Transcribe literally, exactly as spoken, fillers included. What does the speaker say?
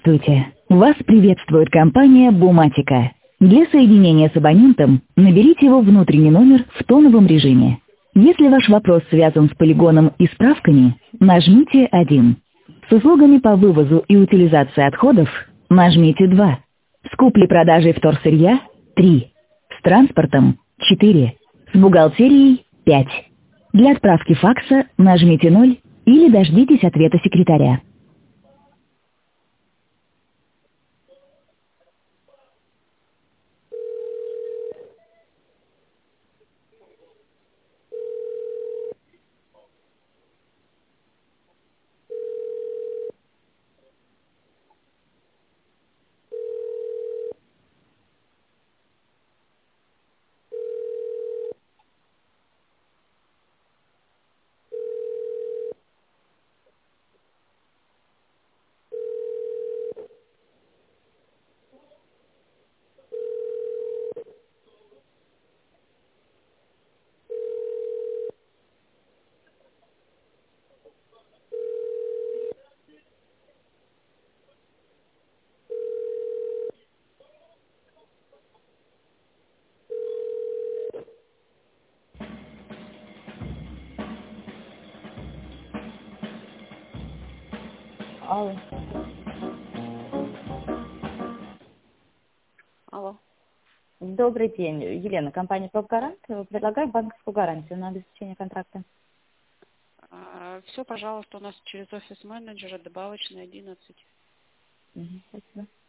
Здравствуйте. Вас приветствует компания «Буматика». Для соединения с абонентом наберите его внутренний номер в тоновом режиме. Если ваш вопрос связан с полигоном и справками, нажмите один. С услугами по вывозу и утилизации отходов нажмите два. С куплей-продажей вторсырья три. С транспортом четыре. С бухгалтерией пять. Для отправки факса нажмите ноль или дождитесь ответа секретаря. Алло. Алло. Добрый день. Елена, компания «Профгарант». Предлагаю банковскую гарантию на обеспечение контракта. Все, пожалуйста, у нас через офис менеджера добавочная одиннадцать. Мгм, спасибо.